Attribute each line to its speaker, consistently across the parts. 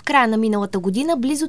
Speaker 1: края на миналата година близо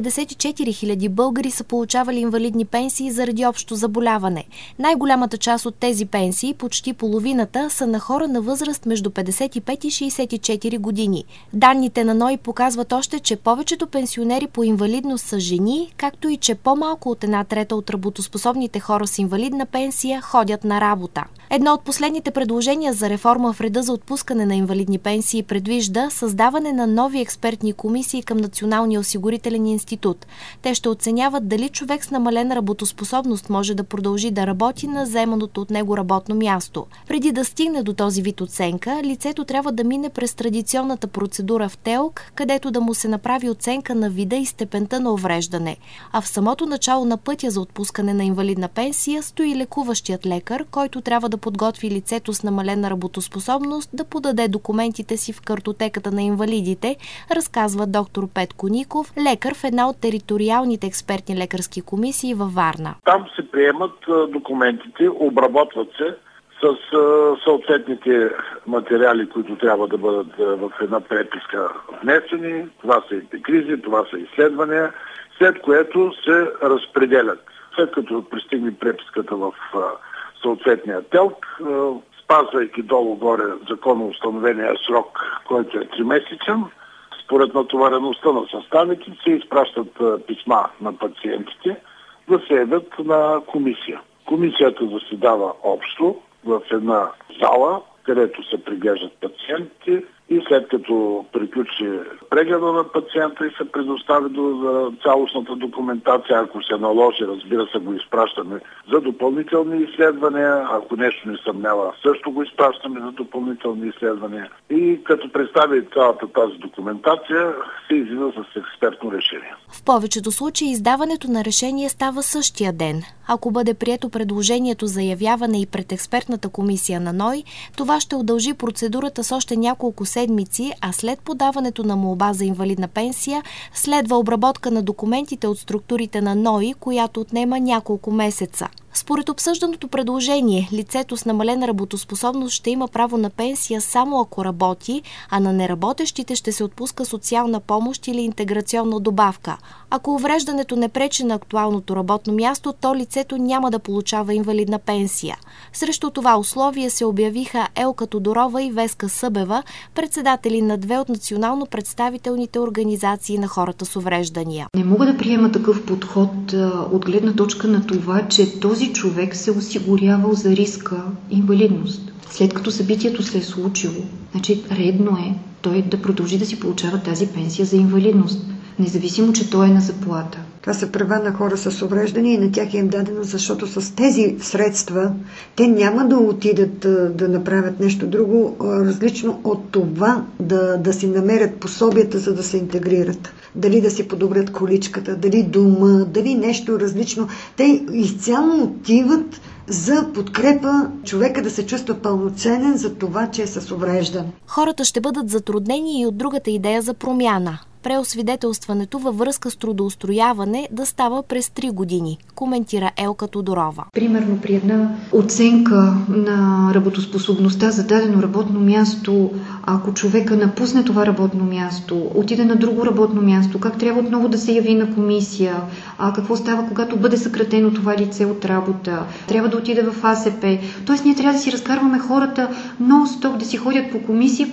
Speaker 1: 354 000 българи са получавали инвалидни пенсии заради общо заболяване. Най-голямата част от тези пенсии, почти половината, са на хора на възраст между 55 и 64 години. Данните на НОИ показват още, че повечето пенсионери по инвалидност са жени, както и че по-малко от 1/3 от работоспособните хора с инвалидна пенсия ходят на работа. Едно от последните предложения за реформа в реда за отпускане на инвалидни пенсии предвижда създаване на нови експертни комисии към Националния осигурителен институт. Те ще оценяват дали човек с намалена работоспособност може да продължи да работи на заеманото от него работно място. Преди да стигне до този вид оценка, лицето трябва да мине през традиционната процедура в ТЕЛК, където да му се направи оценка на вида и степента на увреждане. А в самото начало на пътя за отпускане на инвалидна пенсия стои лекуващият лекар, който трябва да подготви лицето с намалена работоспособност да подаде документите си в картотеката на инвалидите, разказва доктор Петко Ников, лекар в една от териториалните експертни лекарски комисии във Варна.
Speaker 2: Там се приемат документите, обработват се с съответните материали, които трябва да бъдат в една преписка внесени. Това са епикризи, това са изследвания, след което се разпределят. След като пристигне преписката в съответния ТЕЛК, спазвайки долу-горе законно установения срок, който е 3-месечен, според натовареността на съставите се изпращат писма на пациентите да се явят на комисия. Комисията заседава общо в една зала, където се преглеждат пациентите и след като приключи прегледа на пациента и се предостави до цялостната документация, ако се наложи, разбира се, го изпращаме за допълнителни изследвания, ако нещо не съмнява, също го изпращаме за допълнителни изследвания и като представи цялата тази документация, се излиза с експертно решение.
Speaker 1: В повечето случаи издаването на решение става същия ден. Ако бъде прието предложението за явяване и пред експертната комисия на НОИ, това ще удължи процедурата с още няколко седмици, а след подаването на молба за инвалидна пенсия следва обработка на документите от структурите на НОИ, която отнема няколко месеца. Според обсъжданото предложение, лицето с намалена работоспособност ще има право на пенсия само ако работи, а на неработещите ще се отпуска социална помощ или интеграционна добавка. Ако увреждането не пречи на актуалното работно място, то лицето няма да получава инвалидна пенсия. Срещу това условие се обявиха Елка Тодорова и Веска Събева, председатели на две от национално представителните организации на хората с увреждания.
Speaker 3: Не мога да приема такъв подход от гледна точка на това, че този човек се осигурявал за риска инвалидност. След като събитието се е случило, значи редно е той да продължи да си получава тази пенсия за инвалидност, независимо, че той е на заплата.
Speaker 4: Това са права на хора с увреждания и на тях е им дадено, защото с тези средства те няма да отидат да направят нещо друго, различно от това да си намерят пособията, за да се интегрират. Дали да си подобрят количката, дали дома, дали нещо различно. Те изцяло отиват за подкрепа човека да се чувства пълноценен за това, че е с увреждане.
Speaker 1: Хората ще бъдат затруднени и от другата идея за промяна. Преосвидетелстването във връзка с трудоустрояване да става през 3 години, коментира Елка Тодорова.
Speaker 3: Примерно при една оценка на работоспособността за дадено работно място, ако човека напусне това работно място, отиде на друго работно място, как трябва отново да се яви на комисия, какво става, когато бъде съкратено това лице от работа, трябва да отиде в АСП. Тоест ние трябва да си разкарваме хората нон-стоп да си ходят по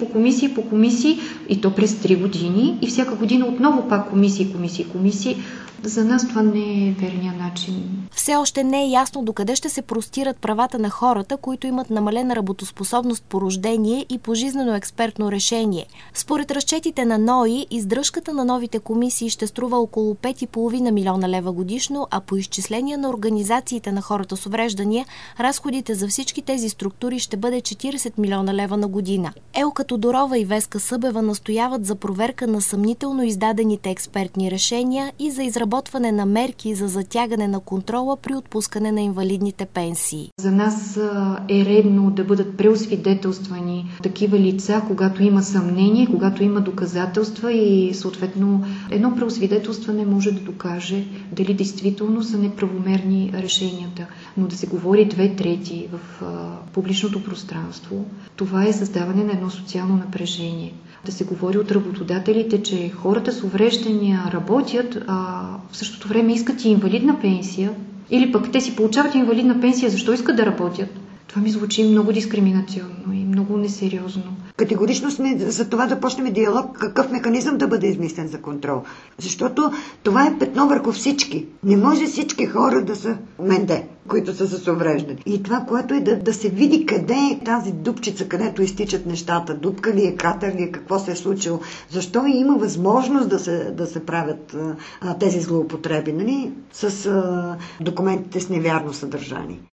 Speaker 3: комисии и то през 3 години и всяка година отново пак комисии. За нас това не е верният начин.
Speaker 1: Все още не е ясно докъде ще се простират правата на хората, които имат намалена работоспособност по рождение и пожизнено експертно решение. Според разчетите на НОИ, издръжката на новите комисии ще струва около 5,5 милиона лева годишно, а по изчисления на организациите на хората с увреждания, разходите за всички тези структури ще бъде 40 милиона лева на година. Елка Тодорова и Веска Събева настояват за проверка на съмнително издадените експертни решения и за изработване на мерки за затягане на контрола при отпускане на инвалидните пенсии.
Speaker 3: За нас е редно да бъдат преосвидетелствани такива лица, когато има съмнение, когато има доказателства и съответно едно преосвидетелстване може да докаже дали действително са неправомерни решенията. Но да се говори 2/3 в публичното пространство, това е създаване на едно социално напрежение. Да се говори от работодателите, че хората с увреждания работят, а в същото време искат и инвалидна пенсия, или пък те си получават инвалидна пенсия, защо искат да работят? Това ми звучи много дискриминационно и много несериозно.
Speaker 4: Категорично сме за това да почнем диалог, какъв механизъм да бъде измислен за контрол. Защото това е петно върху всички. Не може всички хора да са менде, които са с увреждане. И това, което е да се види къде е тази дупчица, където изтичат нещата. Дупка ли е, кратер ли е, какво се е случило. Защо има възможност да се правят тези злоупотреби, нали? С документите с невярно съдържание.